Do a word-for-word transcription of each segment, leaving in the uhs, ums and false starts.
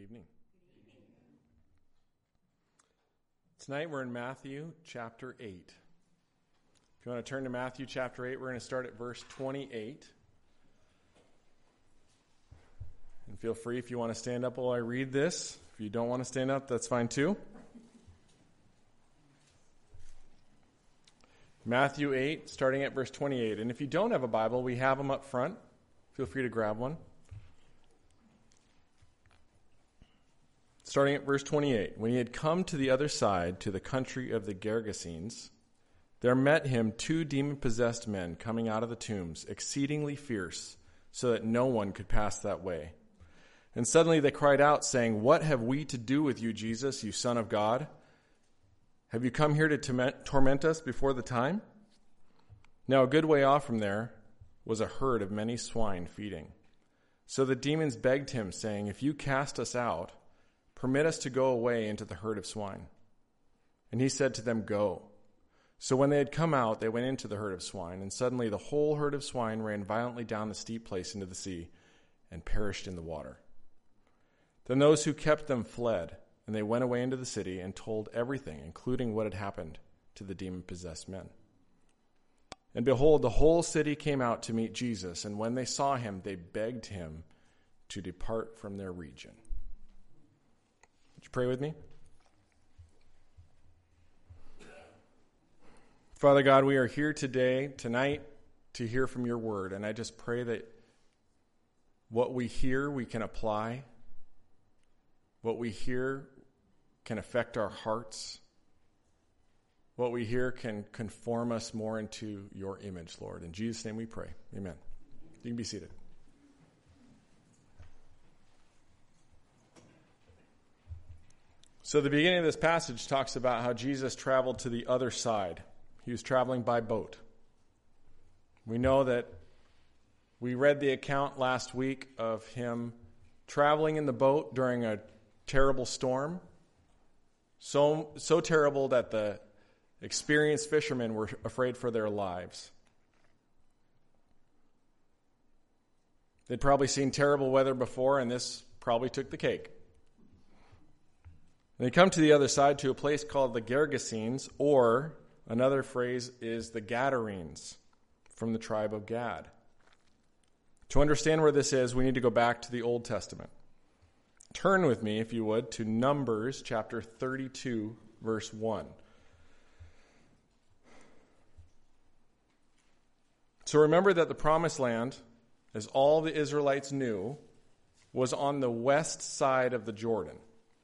evening. Tonight we're in Matthew chapter eight. If you want to turn to Matthew chapter eight, we're going to start at verse twenty-eight. And feel free if you want to stand up while I read this. If you don't want to stand up, that's fine too. Matthew eight, starting at verse twenty-eight. And if you don't have a Bible, we have them up front. Feel free to grab one. Starting at verse twenty-eight. When he had come to the other side, to the country of the Gergesenes, there met him two demon-possessed men coming out of the tombs, exceedingly fierce, so that no one could pass that way. And suddenly they cried out, saying, "What have we to do with you, Jesus, you Son of God? Have you come here to torment, torment us before the time?" Now a good way off from there was a herd of many swine feeding. So the demons begged him, saying, "If you cast us out, permit us to go away into the herd of swine." And he said to them, "Go." So when they had come out, they went into the herd of swine, and suddenly the whole herd of swine ran violently down the steep place into the sea and perished in the water. Then those who kept them fled, and they went away into the city and told everything, including what had happened to the demon-possessed men. And behold, the whole city came out to meet Jesus, and when they saw him, they begged him to depart from their region. Would you pray with me? Father God, we are here today, tonight, to hear from your word, and I just pray that what we hear we can apply. What we hear can affect our hearts. What we hear can conform us more into your image, Lord. In Jesus' name we pray. Amen. You can be seated. So the beginning of this passage talks about how Jesus traveled to the other side. He was traveling by boat. We know that we read the account last week of him traveling in the boat during a terrible storm. So, so terrible that the experienced fishermen were afraid for their lives. They'd probably seen terrible weather before, and this probably took the cake. They come to the other side to a place called the Gergesenes, or another phrase is the Gadarenes, from the tribe of Gad. To understand where this is, we need to go back to the Old Testament. Turn with me, if you would, to Numbers chapter thirty-two, verse one. So remember that the Promised Land, as all the Israelites knew, was on the west side of the Jordan.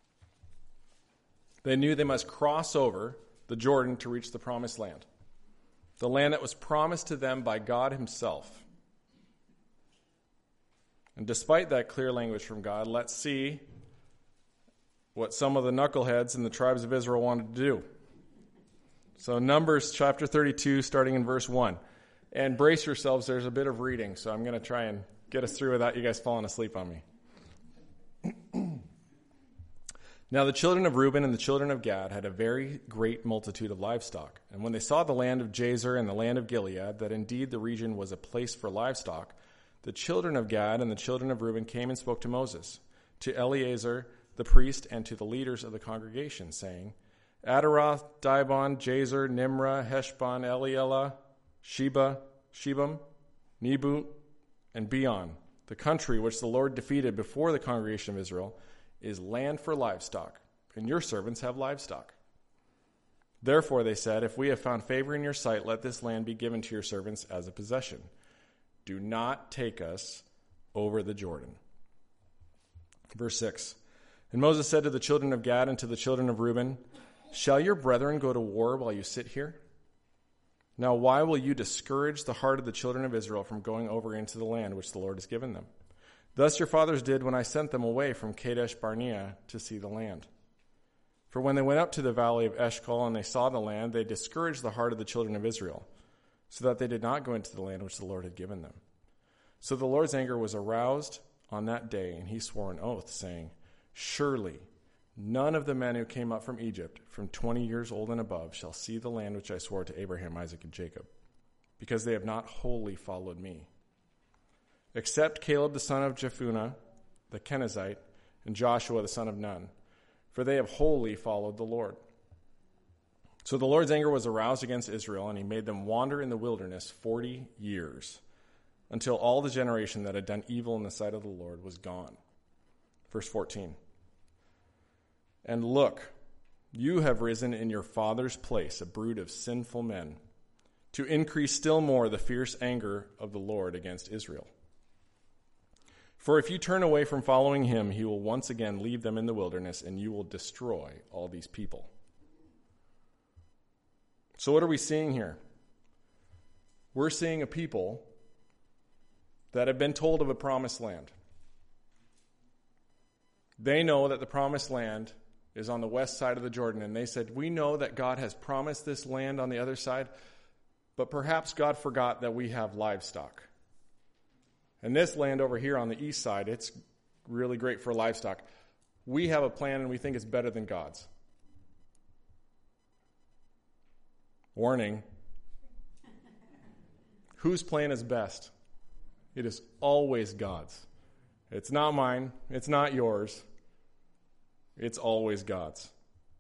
They knew they must cross over the Jordan to reach the Promised Land, the land that was promised to them by God himself. And despite that clear language from God, let's see what some of the knuckleheads in the tribes of Israel wanted to do. So Numbers chapter thirty-two, starting in verse one. And brace yourselves, there's a bit of reading, so I'm going to try and get us through without you guys falling asleep on me. Now the children of Reuben and the children of Gad had a very great multitude of livestock. And when they saw the land of Jazer and the land of Gilead, that indeed the region was a place for livestock, the children of Gad and the children of Reuben came and spoke to Moses, to Eleazar the priest, and to the leaders of the congregation, saying, Adaroth, Dibon, Jazer, Nimrah, Heshbon, Elealeh, Sheba, Shebam, Nebo, and Beon, the country which the Lord defeated before the congregation of Israel, is land for livestock, and your servants have livestock. Therefore they said, if we have found favor in your sight, let this land be given to your servants as a possession. Do not take us over the Jordan. Verse six. And Moses said to the children of Gad and to the children of Reuben, shall your brethren go to war while you sit here? Now why will you discourage the heart of the children of Israel from going over into the land which the Lord has given them? Thus your fathers did when I sent them away from Kadesh Barnea to see the land. For when they went up to the valley of Eshcol and they saw the land, they discouraged the heart of the children of Israel, so that they did not go into the land which the Lord had given them. So the Lord's anger was aroused on that day, and he swore an oath, saying, surely none of the men who came up from Egypt, from twenty years old and above, shall see the land which I swore to Abraham, Isaac, and Jacob, because they have not wholly followed me. Except Caleb the son of Jephunneh, the Kenizzite, and Joshua the son of Nun, for they have wholly followed the Lord. So the Lord's anger was aroused against Israel, and he made them wander in the wilderness forty years, until all the generation that had done evil in the sight of the Lord was gone. Verse fourteen. And look, you have risen in your father's place, a brood of sinful men, to increase still more the fierce anger of the Lord against Israel. For if you turn away from following him, he will once again leave them in the wilderness, and you will destroy all these people. So what are we seeing here? We're seeing a people that have been told of a promised land. They know that the promised land is on the west side of the Jordan, and they said, we know that God has promised this land on the other side, but perhaps God forgot that we have livestock. And this land over here on the east side, it's really great for livestock. We have a plan, and we think it's better than God's. Warning. Whose plan is best? It is always God's. It's not mine. It's not yours. It's always God's.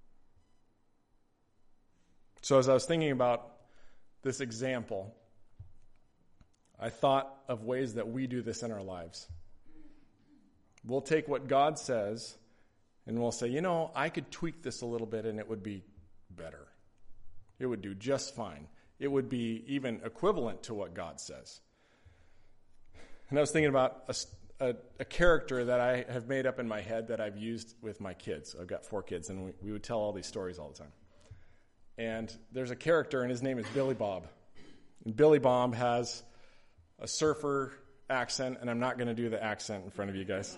So as I was thinking about this example, I thought of ways that we do this in our lives. We'll take what God says and we'll say, you know, I could tweak this a little bit and it would be better. It would do just fine. It would be even equivalent to what God says. And I was thinking about a, a, a character that I have made up in my head that I've used with my kids. I've got four kids, and we, we would tell all these stories all the time. And there's a character, and his name is Billy Bob. And Billy Bob has a surfer accent, and I'm not going to do the accent in front of you guys.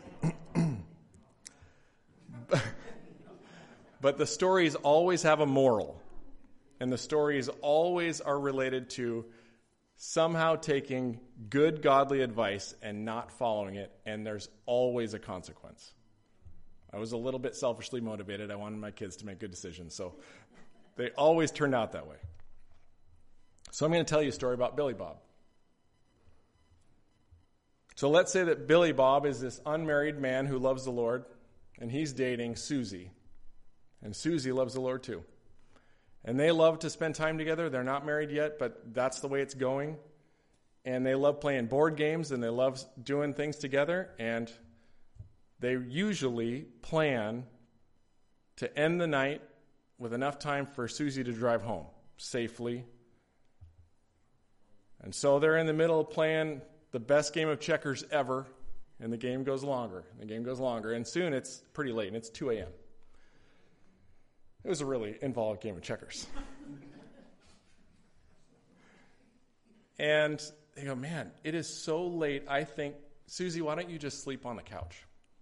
But the stories always have a moral. And the stories always are related to somehow taking good godly advice and not following it, and there's always a consequence. I was a little bit selfishly motivated. I wanted my kids to make good decisions, so they always turned out that way. So I'm going to tell you a story about Billy Bob. So let's say that Billy Bob is this unmarried man who loves the Lord, and he's dating Susie. And Susie loves the Lord too. And they love to spend time together. They're not married yet, but that's the way it's going. And they love playing board games, and they love doing things together. And they usually plan to end the night with enough time for Susie to drive home safely. And so they're in the middle of playing the best game of checkers ever, and the game goes longer. The game goes longer, and soon it's pretty late, and it's two a.m. It was a really involved game of checkers. And they go, man, it is so late, I think, Susie, why don't you just sleep on the couch?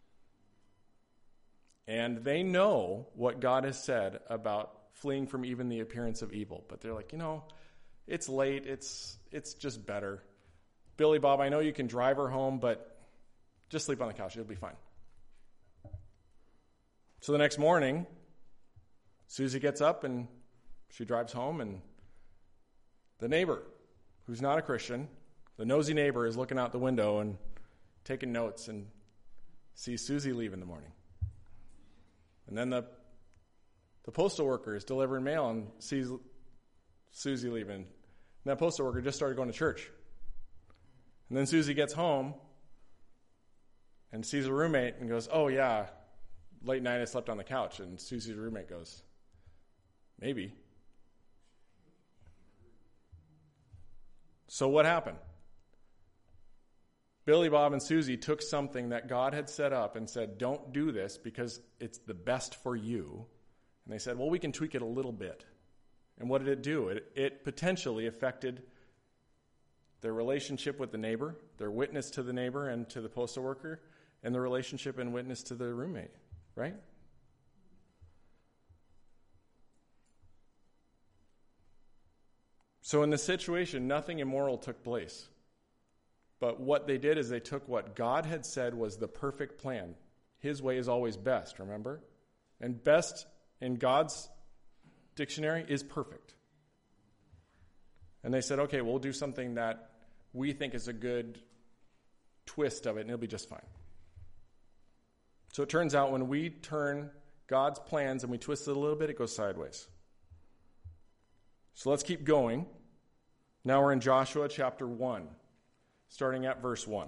And they know what God has said about fleeing from even the appearance of evil. But they're like, you know, it's late, it's it's just better. Billy Bob, I know you can drive her home, but just sleep on the couch, it'll be fine. So the next morning, Susie gets up and she drives home, and the neighbor, who's not a Christian, the nosy neighbor, is looking out the window and taking notes and sees Susie leave in the morning. And then the the postal worker is delivering mail and sees Susie leaving. And that postal worker just started going to church. And then Susie gets home and sees a roommate and goes, oh yeah, late night I slept on the couch. And Susie's roommate goes, maybe. So what happened? Billy Bob and Susie took something that God had set up and said, don't do this because it's the best for you. And they said, well, we can tweak it a little bit. And what did it do? It, it potentially affected their relationship with the neighbor, their witness to the neighbor and to the postal worker, and the relationship and witness to the roommate, right? So in this situation, nothing immoral took place. But what they did is they took what God had said was the perfect plan. His way is always best, remember? And best in God's dictionary is perfect. And they said, okay, we'll do something that we think is a good twist of it, and it'll be just fine. So it turns out when we turn God's plans and we twist it a little bit, it goes sideways. So let's keep going. Now we're in Joshua chapter one, starting at verse one.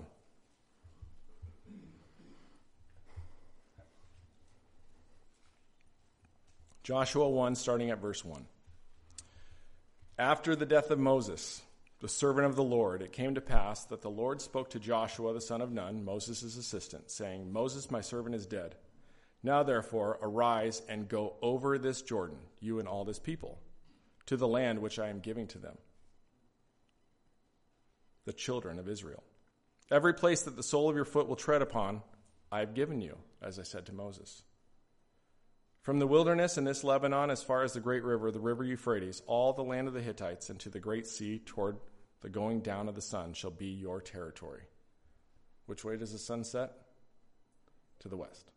Joshua one, starting at verse one. After the death of Moses, the servant of the Lord, it came to pass that the Lord spoke to Joshua the son of Nun, Moses' assistant, saying, Moses, my servant, is dead. Now therefore arise and go over this Jordan, you and all this people, to the land which I am giving to them, the children of Israel. Every place that the sole of your foot will tread upon, I have given you, as I said to Moses. From the wilderness and this Lebanon, as far as the great river, the river Euphrates, all the land of the Hittites, and to the great sea toward the going down of the sun shall be your territory. Which way does the sun set? To the west.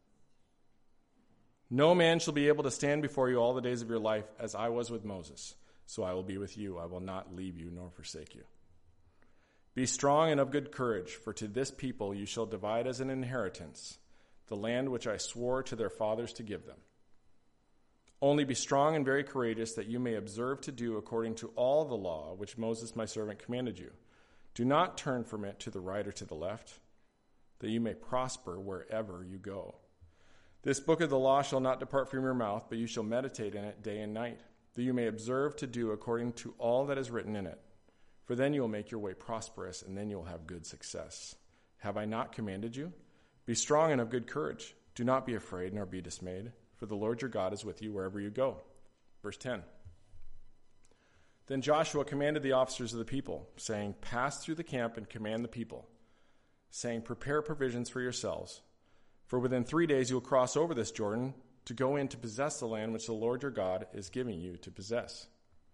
No man shall be able to stand before you all the days of your life, as I was with Moses. So I will be with you. I will not leave you nor forsake you. Be strong and of good courage, for to this people you shall divide as an inheritance the land which I swore to their fathers to give them. Only be strong and very courageous, that you may observe to do according to all the law which Moses my servant commanded you. Do not turn from it to the right or to the left, that you may prosper wherever you go. This book of the law shall not depart from your mouth, but you shall meditate in it day and night, that you may observe to do according to all that is written in it. For then you will make your way prosperous, and then you will have good success. Have I not commanded you? Be strong and of good courage. Do not be afraid nor be dismayed, for the Lord your God is with you wherever you go. Verse ten. Then Joshua commanded the officers of the people, saying, Pass through the camp and command the people, saying, Prepare provisions for yourselves. For within three days you will cross over this Jordan to go in to possess the land which the Lord your God is giving you to possess.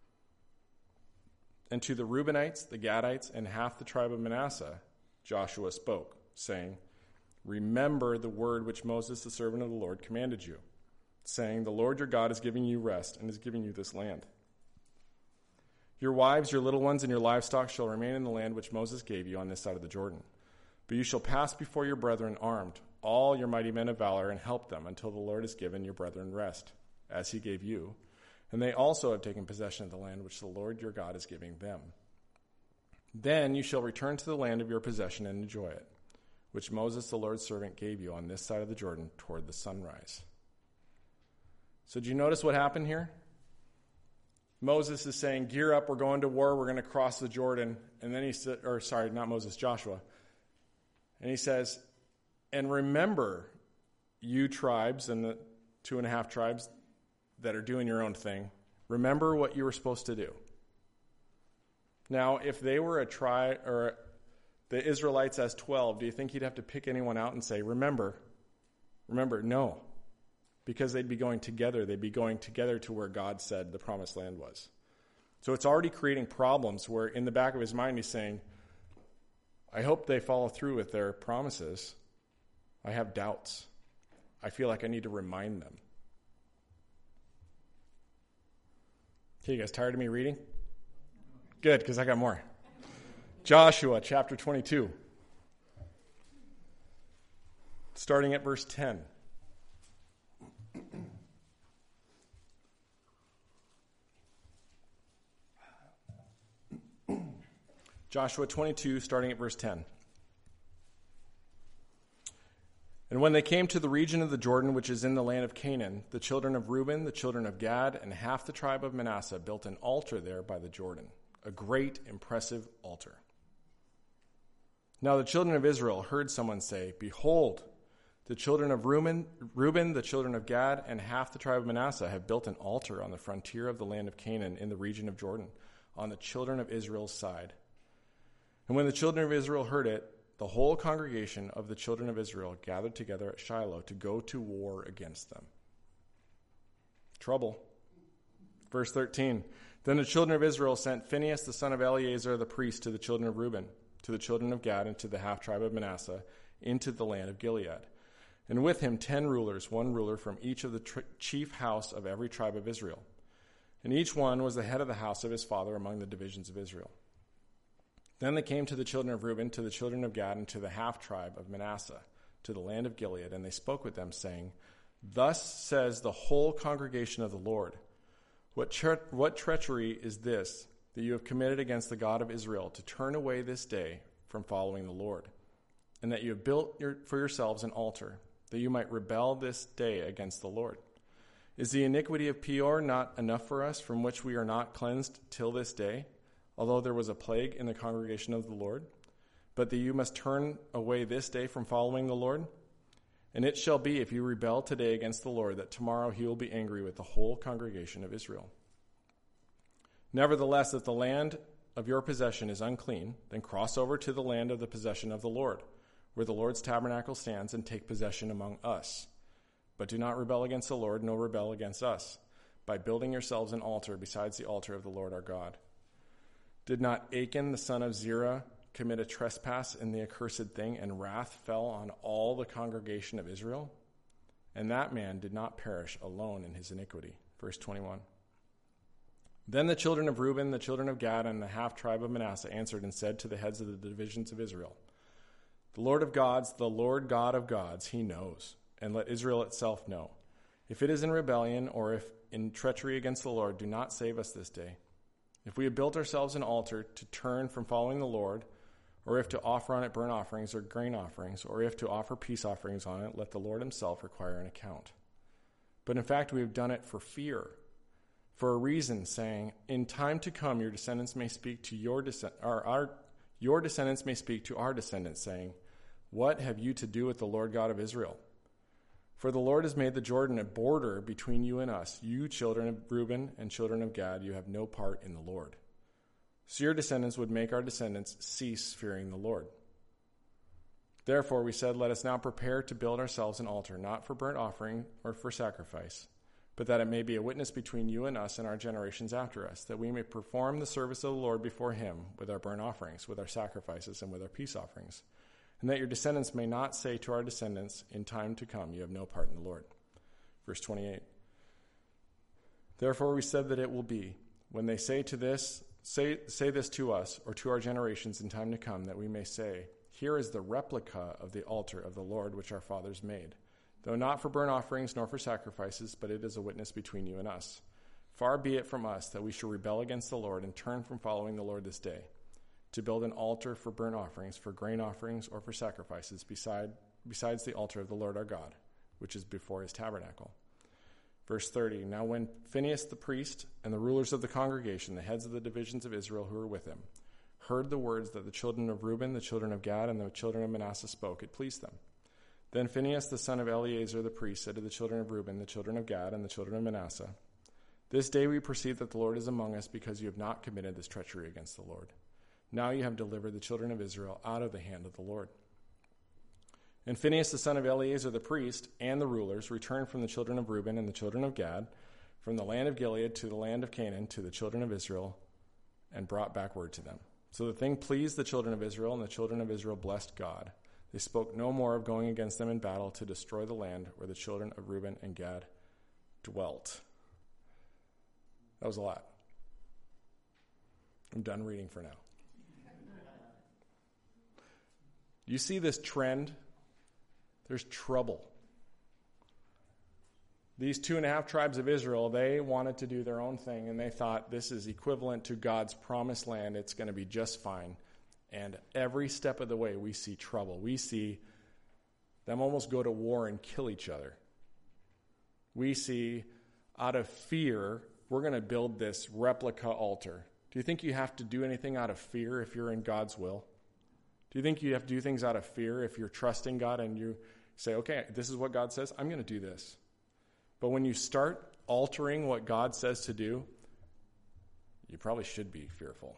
And to the Reubenites, the Gadites, and half the tribe of Manasseh, Joshua spoke, saying, Remember the word which Moses, the servant of the Lord, commanded you, saying, The Lord your God is giving you rest and is giving you this land. Your wives, your little ones, and your livestock shall remain in the land which Moses gave you on this side of the Jordan. But you shall pass before your brethren armed, all your mighty men of valor, and help them until the Lord has given your brethren rest, as he gave you. And they also have taken possession of the land which the Lord your God is giving them. Then you shall return to the land of your possession and enjoy it, which Moses the Lord's servant gave you on this side of the Jordan toward the sunrise. So did you notice what happened here? Moses is saying, gear up, we're going to war, we're going to cross the Jordan. And then he said, or sorry, not Moses, Joshua. And he says, and remember, you tribes and the two and a half tribes that are doing your own thing, remember what you were supposed to do. Now, if they were a tribe, or the Israelites as twelve, do you think he'd have to pick anyone out and say, remember, remember? No, because they'd be going together. They'd be going together to where God said the promised land was. So it's already creating problems where in the back of his mind he's saying, I hope they follow through with their promises. I have doubts. I feel like I need to remind them. Okay, you guys tired of me reading? Good, because I got more. Joshua chapter twenty-two. Starting at verse ten. Joshua twenty-two, starting at verse ten. And when they came to the region of the Jordan, which is in the land of Canaan, the children of Reuben, the children of Gad, and half the tribe of Manasseh built an altar there by the Jordan, a great, impressive altar. Now the children of Israel heard someone say, Behold, the children of Reuben, Reuben, the children of Gad, and half the tribe of Manasseh have built an altar on the frontier of the land of Canaan in the region of Jordan, on the children of Israel's side. And when the children of Israel heard it, the whole congregation of the children of Israel gathered together at Shiloh to go to war against them. Trouble. Verse thirteen. Then the children of Israel sent Phinehas, the son of Eleazar, the priest, to the children of Reuben, to the children of Gad, and to the half-tribe of Manasseh, into the land of Gilead. And with him ten rulers, one ruler from each of the tr- chief house of every tribe of Israel. And each one was the head of the house of his father among the divisions of Israel. Then they came to the children of Reuben, to the children of Gad, and to the half-tribe of Manasseh, to the land of Gilead, and they spoke with them, saying, Thus says the whole congregation of the Lord, What, tre- what treachery is this that you have committed against the God of Israel to turn away this day from following the Lord, and that you have built your, for yourselves an altar, that you might rebel this day against the Lord? Is the iniquity of Peor not enough for us, from which we are not cleansed till this day, although there was a plague in the congregation of the Lord? But that you must turn away this day from following the Lord? And it shall be, if you rebel today against the Lord, that tomorrow he will be angry with the whole congregation of Israel. Nevertheless, if the land of your possession is unclean, then cross over to the land of the possession of the Lord, where the Lord's tabernacle stands, and take possession among us. But do not rebel against the Lord, nor rebel against us, by building yourselves an altar besides the altar of the Lord our God. Did not Achan the son of Zerah commit a trespass in the accursed thing, and wrath fell on all the congregation of Israel? And that man did not perish alone in his iniquity. Verse twenty-one. Then the children of Reuben, the children of Gad, and the half-tribe of Manasseh answered and said to the heads of the divisions of Israel, The Lord of gods, the Lord God of gods, he knows, and let Israel itself know. If it is in rebellion, or if in treachery against the Lord, do not save us this day. If we have built ourselves an altar to turn from following the Lord, or if to offer on it burnt offerings or grain offerings, or if to offer peace offerings on it, let the Lord himself require an account. But in fact, we have done it for fear, for a reason, saying, In time to come your descendants may speak to your descend- or our your descendants may speak to our descendants, saying, What have you to do with the Lord God of Israel? For the Lord has made the Jordan a border between you and us. You, children of Reuben and children of Gad, you have no part in the Lord. So your descendants would make our descendants cease fearing the Lord. Therefore we said, Let us now prepare to build ourselves an altar, not for burnt offering or for sacrifice, but that it may be a witness between you and us and our generations after us, that we may perform the service of the Lord before him with our burnt offerings, with our sacrifices, and with our peace offerings, and that your descendants may not say to our descendants in time to come, You have no part in the Lord. Verse twenty-eight. Therefore we said that it will be, when they say to this, say, say this to us, or to our generations in time to come, that we may say, Here is the replica of the altar of the Lord which our fathers made, though not for burnt offerings nor for sacrifices, but it is a witness between you and us. Far be it from us that we should rebel against the Lord and turn from following the Lord this day, to build an altar for burnt offerings, for grain offerings, or for sacrifices, beside, besides the altar of the Lord our God, which is before his tabernacle. Verse thirty, Now when Phinehas the priest and the rulers of the congregation, the heads of the divisions of Israel who were with him, heard the words that the children of Reuben, the children of Gad, and the children of Manasseh spoke, it pleased them. Then Phinehas the son of Eleazar the priest said to the children of Reuben, the children of Gad, and the children of Manasseh, This day we perceive that the Lord is among us, because you have not committed this treachery against the Lord. Now you have delivered the children of Israel out of the hand of the Lord. And Phinehas the son of Eleazar the priest and the rulers returned from the children of Reuben and the children of Gad, from the land of Gilead to the land of Canaan, to the children of Israel, and brought back word to them. So the thing pleased the children of Israel, and the children of Israel blessed God. They spoke no more of going against them in battle to destroy the land where the children of Reuben and Gad dwelt. That was a lot. I'm done reading for now. You see this trend? There's trouble. These two and a half tribes of Israel, they wanted to do their own thing, and they thought this is equivalent to God's promised land. It's going to be just fine. And every step of the way, we see trouble. We see them almost go to war and kill each other. We see, out of fear, we're going to build this replica altar. Do you think you have to do anything out of fear if you're in God's will? Do you think you have to do things out of fear if you're trusting God and you say, okay, this is what God says, I'm going to do this. But when you start altering what God says to do, you probably should be fearful.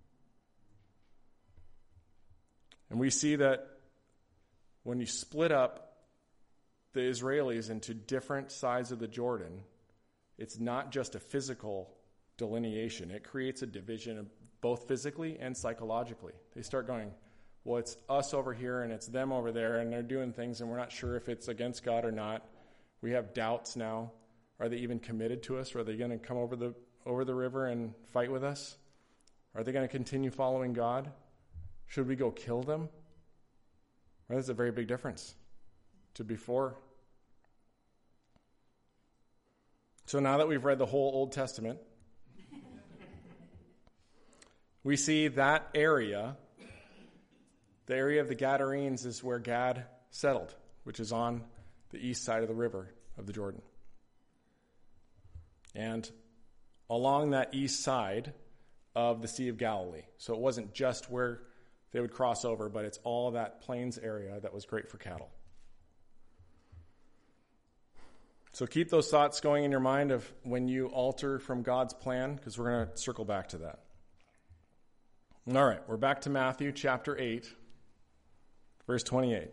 And we see that when you split up the Israelis into different sides of the Jordan, it's not just a physical delineation. It creates a division of both physically and psychologically. They start going, well, it's us over here and it's them over there, and they're doing things and we're not sure if it's against God or not. We have doubts now. Are they even committed to us? Or are they going to come over the over the river and fight with us? Are they going to continue following God? Should we go kill them? Right, that's a very big difference. to before. So now that we've read the whole Old Testament, we see that area, the area of the Gadarenes, is where Gad settled, which is on the east side of the river of the Jordan. And along that east side of the Sea of Galilee. So it wasn't just where they would cross over, but it's all that plains area that was great for cattle. So keep those thoughts going in your mind of when you alter from God's plan, because we're going to circle back to that. All right, we're back to Matthew chapter eight, verse twenty-eight.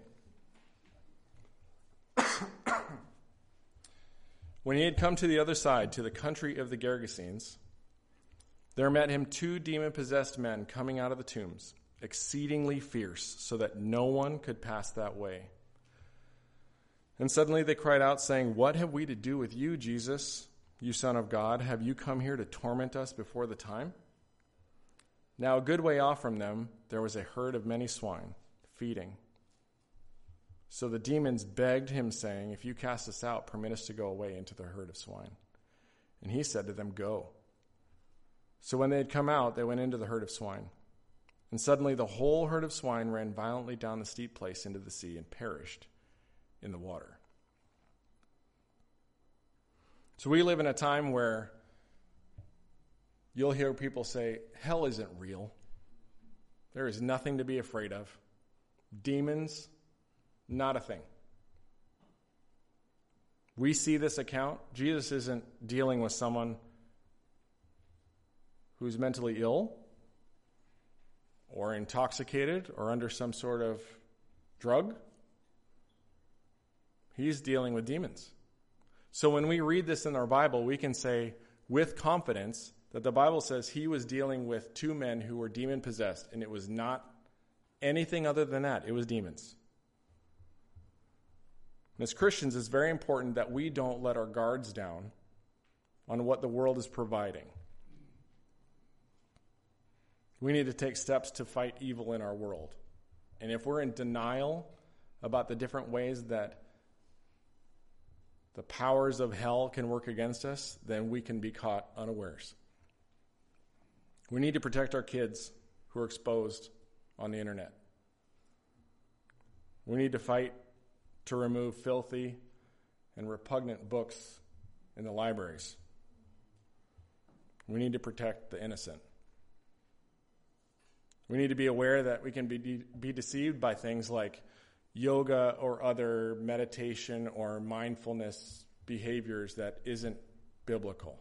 When he had come to the other side, to the country of the Gergesenes, there met him two demon-possessed men coming out of the tombs, exceedingly fierce, so that no one could pass that way. And suddenly they cried out, saying, "What have we to do with you, Jesus, you Son of God? Have you come here to torment us before the time?" Now a good way off from them there was a herd of many swine, feeding. So the demons begged him, saying, "If you cast us out, permit us to go away into the herd of swine." And he said to them, "Go." So when they had come out, they went into the herd of swine. And suddenly the whole herd of swine ran violently down the steep place into the sea and perished in the water. So we live in a time where you'll hear people say, hell isn't real. There is nothing to be afraid of. Demons, not a thing. We see this account. Jesus isn't dealing with someone who's mentally ill or intoxicated or under some sort of drug. He's dealing with demons. So when we read this in our Bible, we can say with confidence that the Bible says he was dealing with two men who were demon-possessed, and it was not anything other than that. It was demons. And as Christians, it's very important that we don't let our guards down on what the world is providing. We need to take steps to fight evil in our world. And if we're in denial about the different ways that the powers of hell can work against us, then we can be caught unawares. We need to protect our kids who are exposed on the internet. We need to fight to remove filthy and repugnant books in the libraries. We need to protect the innocent. We need to be aware that we can be, de- be deceived by things like yoga or other meditation or mindfulness behaviors that isn't biblical.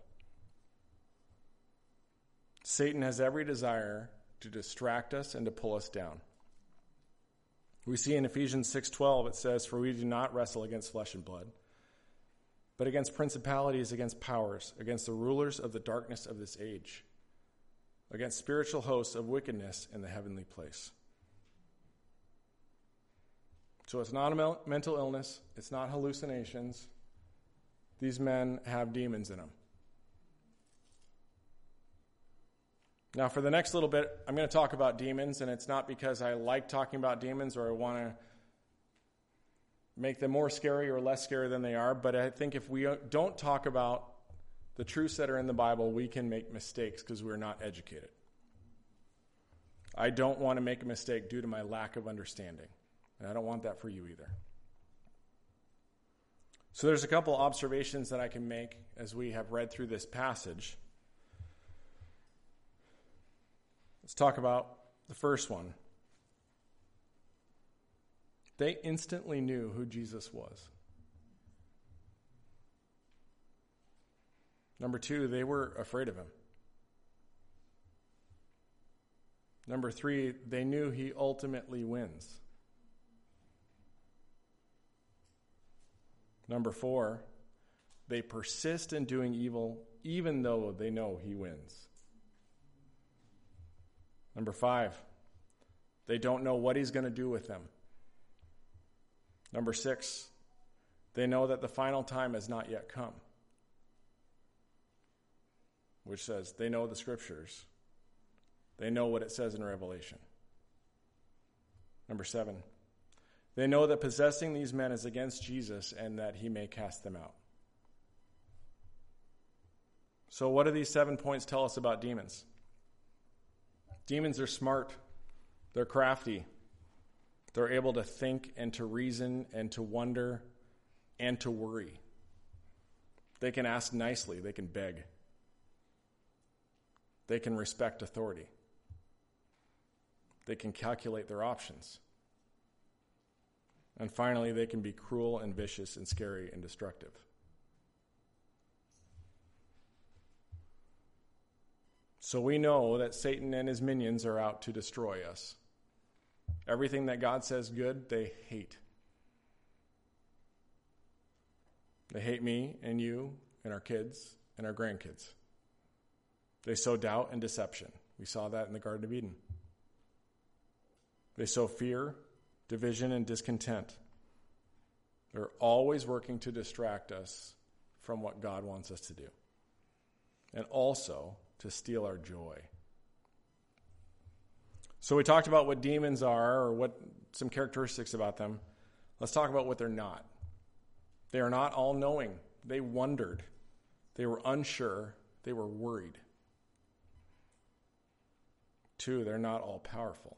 Satan has every desire to distract us and to pull us down. We see in Ephesians six twelve, it says, "For we do not wrestle against flesh and blood, but against principalities, against powers, against the rulers of the darkness of this age, against spiritual hosts of wickedness in the heavenly place." So it's not a mental illness. It's not hallucinations. These men have demons in them. Now, for the next little bit, I'm going to talk about demons, and it's not because I like talking about demons or I want to make them more scary or less scary than they are, but I think if we don't talk about the truths that are in the Bible, we can make mistakes because we're not educated. I don't want to make a mistake due to my lack of understanding, and I don't want that for you either. So there's a couple observations that I can make as we have read through this passage. Let's talk about the first one. They instantly knew who Jesus was. Number two, they were afraid of him. Number three, they knew he ultimately wins. Number four, they persist in doing evil even though they know he wins. Number five, they don't know what he's going to do with them. Number six, they know that the final time has not yet come, which says they know the scriptures. They know what it says in Revelation. Number seven, They know that possessing these men is against Jesus and that he may cast them out. So what do these seven points tell us about demons? Demons are smart. They're crafty. They're able to think and to reason and to wonder and to worry. They can ask nicely. They can beg. They can respect authority. They can calculate their options. And finally, they can be cruel and vicious and scary and destructive. So we know that Satan and his minions are out to destroy us. Everything that God says good, they hate. They hate me and you and our kids and our grandkids. They sow doubt and deception. We saw that in the Garden of Eden. They sow fear, division, and discontent. They're always working to distract us from what God wants us to do. And also to steal our joy. So we talked about what demons are, or what some characteristics about them. Let's talk about what they're not. They are not all-knowing. They wondered. They were unsure. They were worried. Two, they're not all-powerful.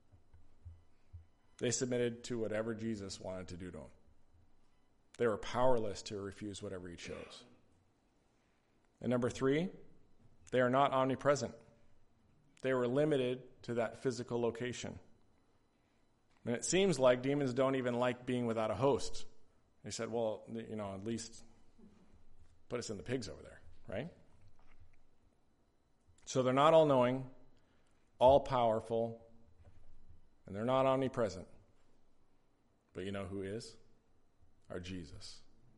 They submitted to whatever Jesus wanted to do to them. They were powerless to refuse whatever he chose. And number three, they are not omnipresent. They were limited to that physical location. And it seems like demons don't even like being without a host. They said, well, you know, at least put us in the pigs over there, right? So they're not all-knowing, all-powerful, and they're not omnipresent. But you know who is? Our Jesus.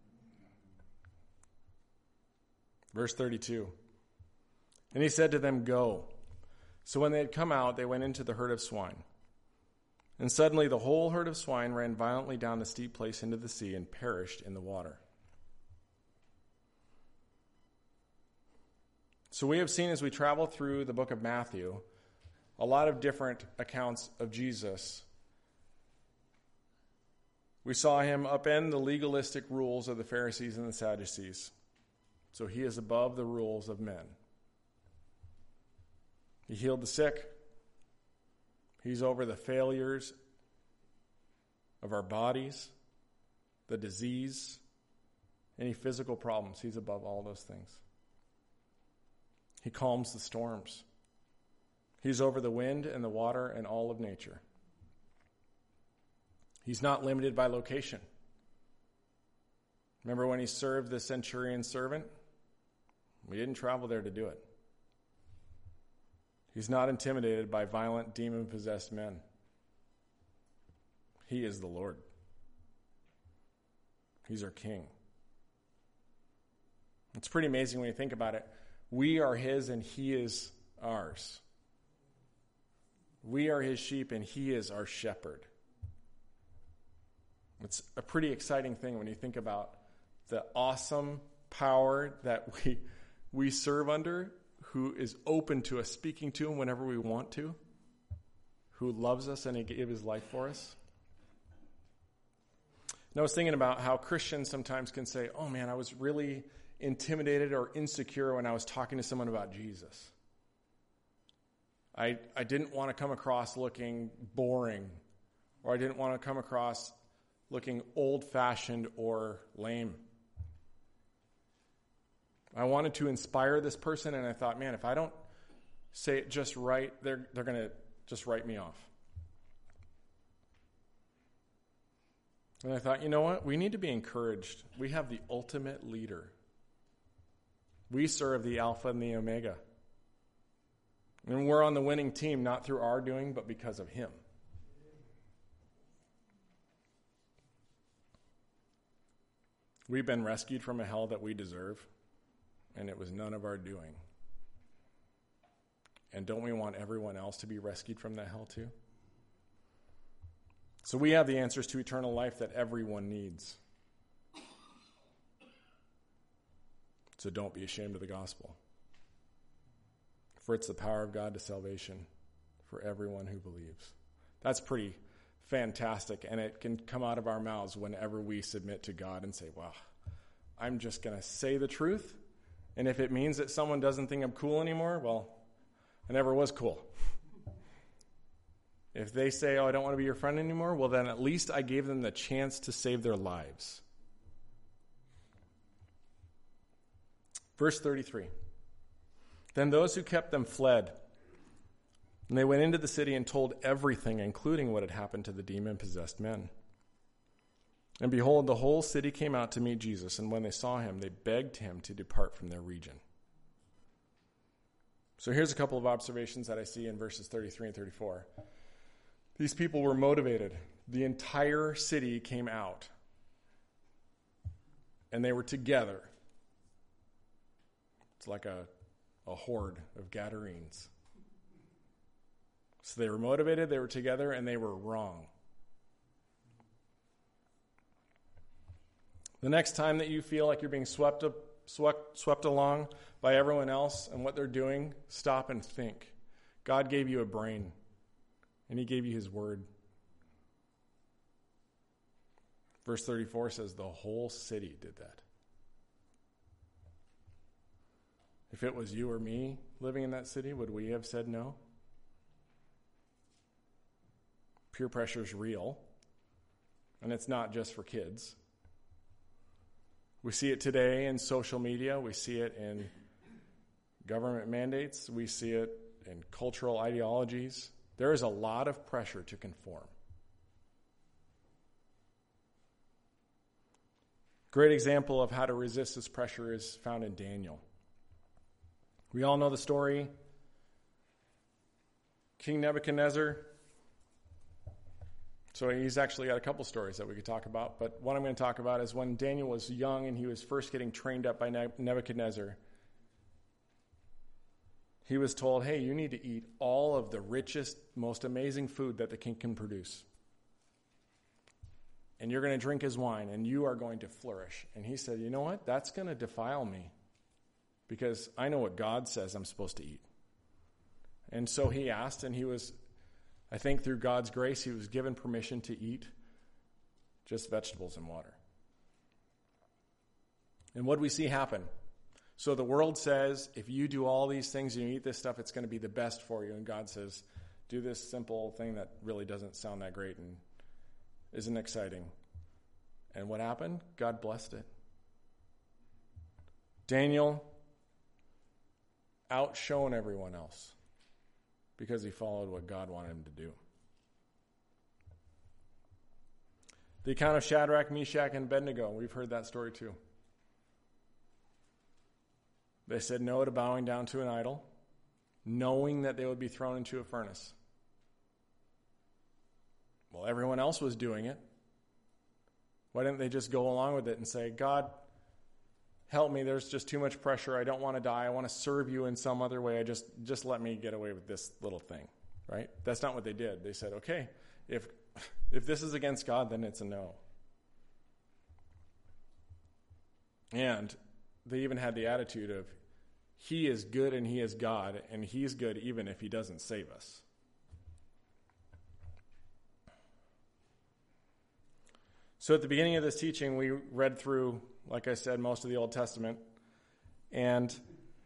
Verse thirty-two. And he said to them, go. So when they had come out, they went into the herd of swine. And suddenly the whole herd of swine ran violently down the steep place into the sea and perished in the water. So we have seen as we travel through the book of Matthew, a lot of different accounts of Jesus. We saw him upend the legalistic rules of the Pharisees and the Sadducees. So he is above the rules of men. He healed the sick. He's over the failures of our bodies, the disease, any physical problems. He's above all those things. He calms the storms. He's over the wind and the water and all of nature. He's not limited by location. Remember when he served the centurion servant? We didn't travel there to do it. He's not intimidated by violent, demon-possessed men. He is the Lord. He's our King. It's pretty amazing when you think about it. We are his and he is ours. We are his sheep and he is our shepherd. It's a pretty exciting thing when you think about the awesome power that we we serve under, who is open to us speaking to him whenever we want to, who loves us and he gave his life for us. And I was thinking about how Christians sometimes can say, oh man, I was really intimidated or insecure when I was talking to someone about Jesus. I I didn't want to come across looking boring, or I didn't want to come across looking old-fashioned or lame. I wanted to inspire this person, and I thought, man, if I don't say it just right, they're they're going to just write me off. And I thought, you know what? We need to be encouraged. We have the ultimate leader. We serve the Alpha and the Omega. And we're on the winning team, not through our doing, but because of him. We've been rescued from a hell that we deserve, and it was none of our doing. And don't we want everyone else to be rescued from that hell too? So we have the answers to eternal life that everyone needs. So don't be ashamed of the gospel. For it's the power of God to salvation for everyone who believes. That's pretty fantastic, and it can come out of our mouths whenever we submit to God and say, well, I'm just going to say the truth, and if it means that someone doesn't think I'm cool anymore, well, I never was cool. If they say, oh, I don't want to be your friend anymore, well, then at least I gave them the chance to save their lives. Verse thirty-three. Then those who kept them fled, and they went into the city and told everything, including what had happened to the demon-possessed men. And behold, the whole city came out to meet Jesus, and when they saw him, they begged him to depart from their region. So here's a couple of observations that I see in verses thirty-three and thirty-four. These people were motivated. The entire city came out, and they were together. It's like a, a horde of Gadarenes. So they were motivated, they were together, and they were wrong. The next time that you feel like you're being swept up, swept, swept along by everyone else and what they're doing, stop and think. God gave you a brain, and he gave you his word. Verse thirty-four says the whole city did that. If it was you or me living in that city, would we have said no? Peer pressure is real, and it's not just for kids. We see it today in social media. We see it in government mandates. We see it in cultural ideologies. There is a lot of pressure to conform. Great example of how to resist this pressure is found in Daniel. We all know the story. King Nebuchadnezzar. So he's actually got a couple stories that we could talk about, but what I'm going to talk about is when Daniel was young and he was first getting trained up by Nebuchadnezzar. He was told, hey, you need to eat all of the richest, most amazing food that the king can produce. And you're going to drink his wine, and you are going to flourish. And he said, you know what? That's going to defile me, because I know what God says I'm supposed to eat. And so he asked, and he was, I think through God's grace, he was given permission to eat just vegetables and water. And what do we see happen? So the world says, if you do all these things and you eat this stuff, it's going to be the best for you. And God says, do this simple thing that really doesn't sound that great and isn't exciting. And what happened? God blessed it. Daniel outshone everyone else because he followed what God wanted him to do. The account of Shadrach, Meshach, and Abednego, we've heard that story too. They said no to bowing down to an idol, knowing that they would be thrown into a furnace. Well, everyone else was doing it. Why didn't they just go along with it and say, God, help me, there's just too much pressure, I don't want to die, I want to serve you in some other way, I just, just let me get away with this little thing, right? That's not what they did. They said, okay, if if this is against God, then it's a no. And they even had the attitude of, he is good and he is God, and he's good even if he doesn't save us. So at the beginning of this teaching, we read through, like I said, most of the Old Testament. And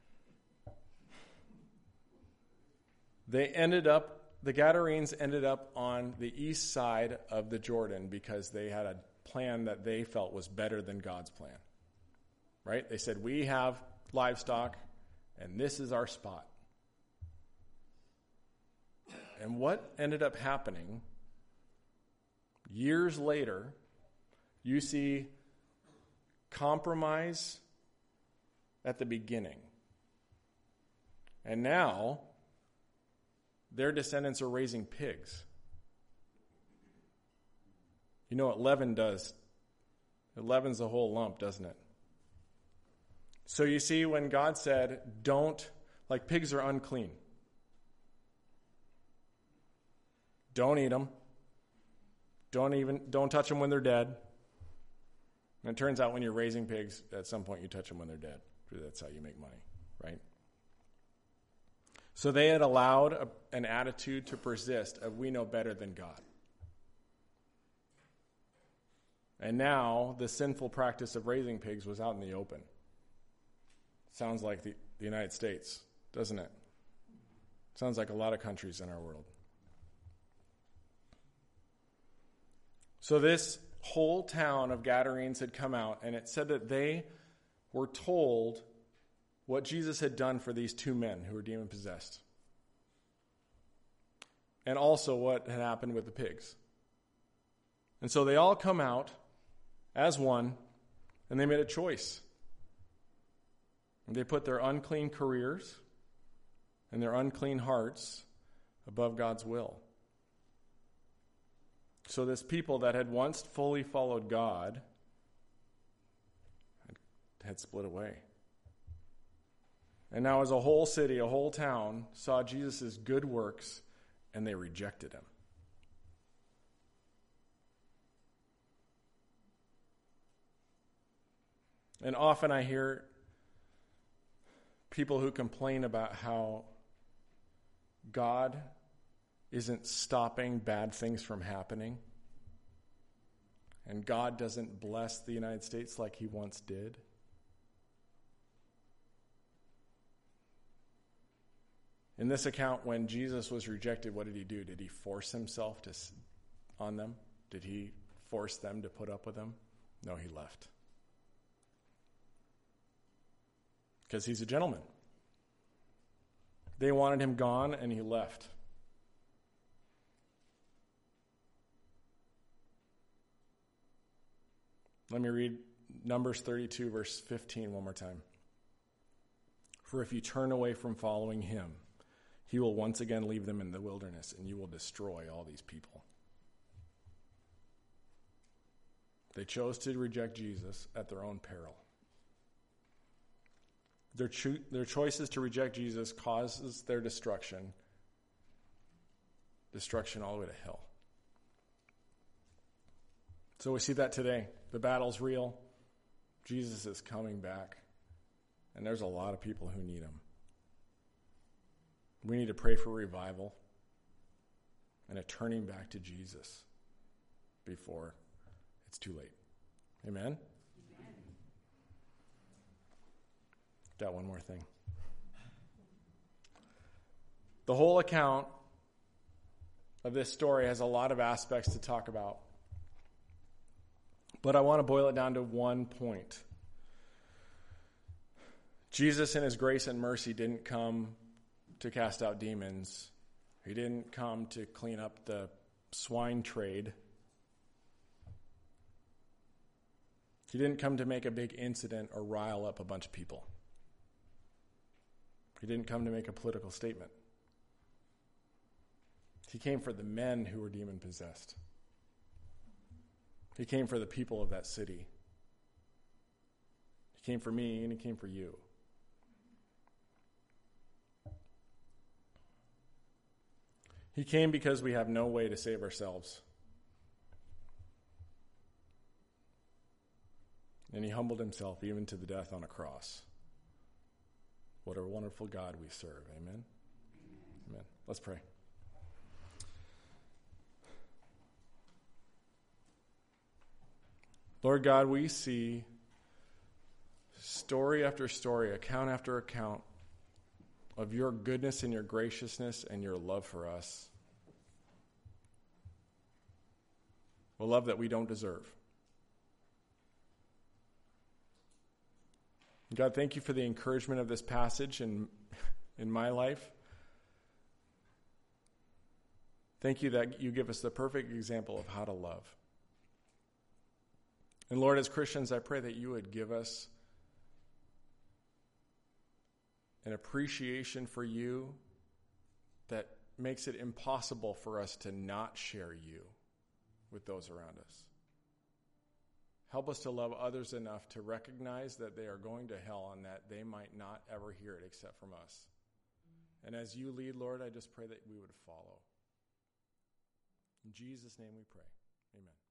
they ended up, the Gadarenes ended up on the east side of the Jordan because they had a plan that they felt was better than God's plan. Right? They said, we have livestock, and this is our spot. And what ended up happening, years later, you see compromise at the beginning. And now, their descendants are raising pigs. You know what leaven does? It leavens the whole lump, doesn't it? So you see, when God said, don't, like pigs are unclean. Don't eat them. Don't even, don't touch them when they're dead. And it turns out when you're raising pigs, at some point you touch them when they're dead. That's how you make money, right? So they had allowed a, an attitude to persist of we know better than God. And now the sinful practice of raising pigs was out in the open. Sounds like the, the United States, doesn't it? Sounds like a lot of countries in our world. So this whole town of Gadarenes had come out, and it said that they were told what Jesus had done for these two men who were demon-possessed. And also what had happened with the pigs. And so they all come out as one, and they made a choice. And they put their unclean careers and their unclean hearts above God's will. So this people that had once fully followed God had split away. And now as a whole city, a whole town, saw Jesus' good works, and they rejected him. And often I hear people who complain about how God isn't stopping bad things from happening, and God doesn't bless the United States like he once did. In this account, when Jesus was rejected, what did he do? Did he force himself to on them? Did he force them to put up with him? No, he left. Because he's a gentleman. They wanted him gone, and he left. Let me read Numbers thirty-two, verse fifteen one more time. For if you turn away from following him, he will once again leave them in the wilderness, and you will destroy all these people. They chose to reject Jesus at their own peril. Their, cho- their choices to reject Jesus causes their destruction, destruction all the way to hell. So we see that today. The battle's real. Jesus is coming back. And there's a lot of people who need him. We need to pray for revival and a turning back to Jesus before it's too late. Amen? Amen. Got one more thing. The whole account of this story has a lot of aspects to talk about. But I want to boil it down to one point. Jesus, in his grace and mercy, didn't come to cast out demons. He didn't come to clean up the swine trade. He didn't come to make a big incident or rile up a bunch of people. He didn't come to make a political statement. He came for the men who were demon-possessed. He came for the people of that city. He came for me, and he came for you. He came because we have no way to save ourselves. And he humbled himself even to the death on a cross. What a wonderful God we serve. Amen? Amen. Let's pray. Lord God, we see story after story, account after account of your goodness and your graciousness and your love for us. A love that we don't deserve. God, thank you for the encouragement of this passage in, in my life. Thank you that you give us the perfect example of how to love. And Lord, as Christians, I pray that you would give us an appreciation for you that makes it impossible for us to not share you with those around us. Help us to love others enough to recognize that they are going to hell and that they might not ever hear it except from us. And as you lead, Lord, I just pray that we would follow. In Jesus' name we pray. Amen.